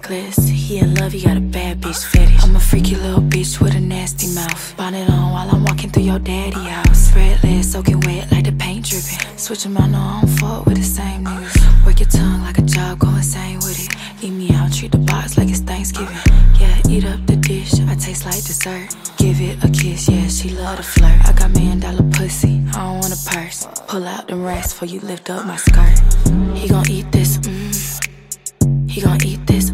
reckless. He in love, he got a bad bitch fetish. I'm a freaky little bitch with a nasty mouth. Bonnet on while I'm walking through your daddy house. Red legs soaking wet like the paint dripping. Switch 'em out, no, I don't fuck with the same niggas. Work your tongue like a job, go insane with it. Eat me out, treat the box like it's Thanksgiving. Yeah, eat up the dish, I taste like dessert. Give it a kiss, yeah, she love to flirt. I got $1,000,000 pussy, I don't want a purse. Pull out them racks before you lift up my skirt. He gon' eat this, He gon' eat this,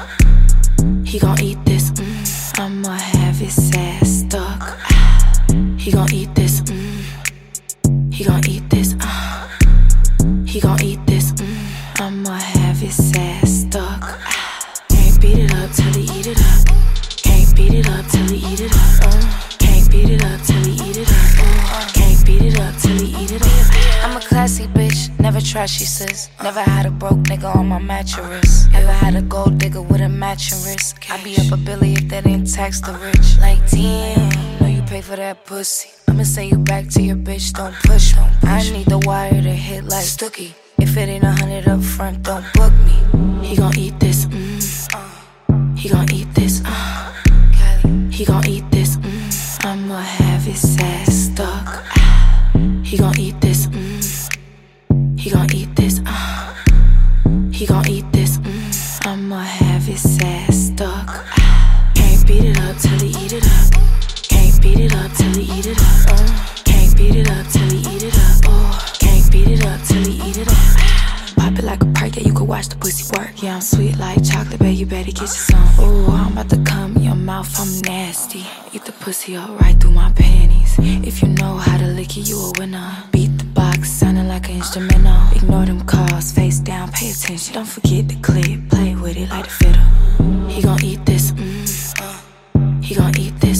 He gon' eat this, I'ma have his ass stuck. He gon' eat this, He gon' eat this, He gon' eat this, I'ma have his ass stuck. Can't beat it up till he eat it up. Can't beat it up till he eat it up. Can't beat it up till he eat it up. Can't beat it up till he eat it up. I'm a classy bitch, never trashy sis. Never had a broke nigga on my mattress. Ever had a gold digger with a matching wrist. I be up a billy if that ain't tax the rich. Like damn, know you pay for that pussy. I'ma send you back to your bitch, don't push me. I need the wire to hit like Stookie. If it ain't 100 up front, don't book me. He gon' eat this, He gon' eat this, He gon' eat this, I'ma have his ass stuck. He gon' eat this, He gon' eat this, He gon' eat this, I'ma have his ass stuck. Can't beat it up till he eat it up. Can't beat it up till he eat it up. Can't beat it up till he eat it up. Can't beat it up till he eat it up. Pop it like a perk, yeah, you could watch the pussy work. Yeah, I'm sweet like chocolate, babe, you better get you some. Ooh, I'm about to come in your mouth, I'm nasty. Eat the pussy up right through my panties. If you know how to lick it, you a winner. Beat the box, sounding like an instrumental. Ignore them calls, face down, pay attention. Don't forget the clip, play with it like a fiddle. He gon' eat this, He gon' eat this.